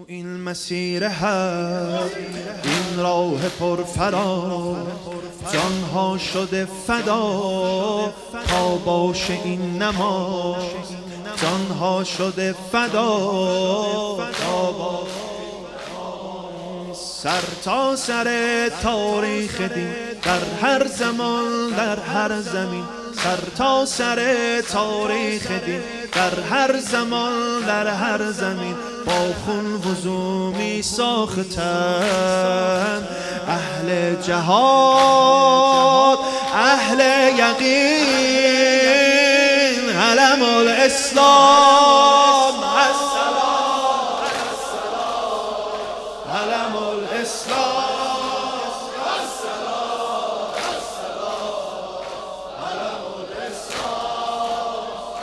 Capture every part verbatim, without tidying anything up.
این مسیر حق، این راه پرفراز، جانها شده فدا تا باشه این نماز، جانها شده فدا تا باشه. سر تا سر تاریخ دین در هر زمان در هر زمین، سر تا سر تاریخ دین در هر زمان در هر زمین، با خون وضو می ساختن اهل جهاد، اهل یقین، علم الاسلام السلام، علم الاسلام السلام، علم الاسلام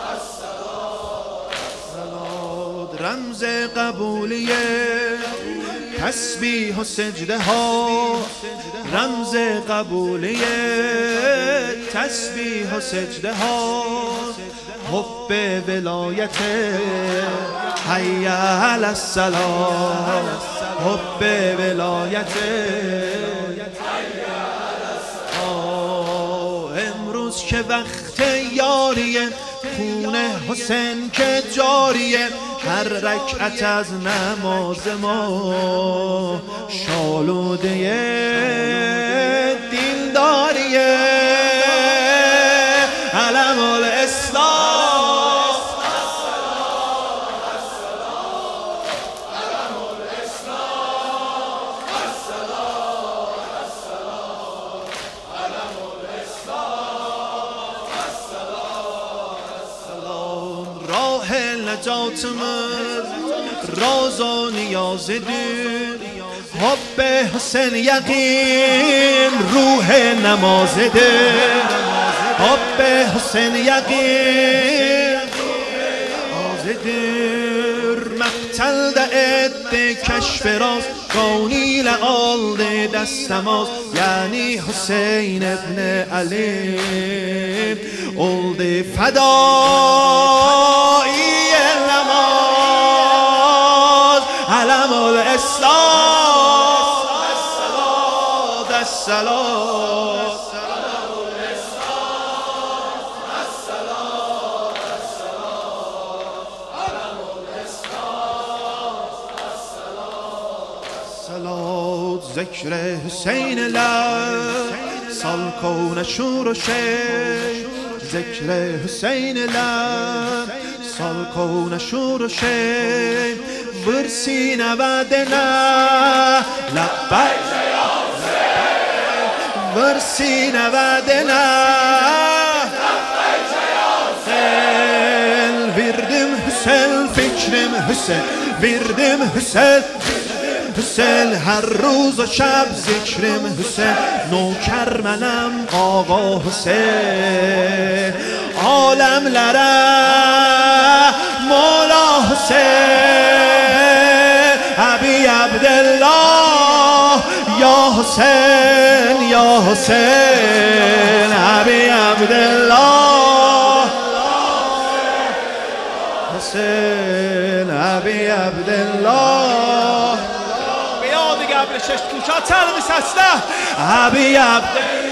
السلام. رمز قبولیه تسبیح و سجده ها، رمز قبولیه تسبیح و سجده ها، حب ولایت حی علی الصلاة، حب ولایت حی علی الصلاة. امروز که وقت یاریه، خون حسین که جاریه، هر رکعت از نماز ما شالوده دینداریه، علم الاسلام علم الاسلام علم الاسلام. راه نجات من راز و نیاز دین، حب حسین یقین روح نماز دل، حب حسین یقین نماز دل. مقتل دعد کشف راز قونیل آلد دستماز، یعنی حسین ابن علی اولد فدایی نماز، علم الاسلام السلام السلام، علم الاسلام السلام السلام، علم الاسلام السلام. ذکر حسین لب سال کون شور و شی، ذکر حسین لب سال کون شور و شی، برسی نودنا لبیک یا حسین، برسی نودنا لبیک یا حسین. وردم حسین فکرم حسین، وردم حسین حسین، هر روز و شب ذکرم حسین، نوکر منم آقا حسین، عالم لره مولا حسین، ابی عبدالله یا حسین یا حسین، ابی عبدالله حسین، ابی عبدالله. قبل شش کوچه تر میسسته ابی عبدالله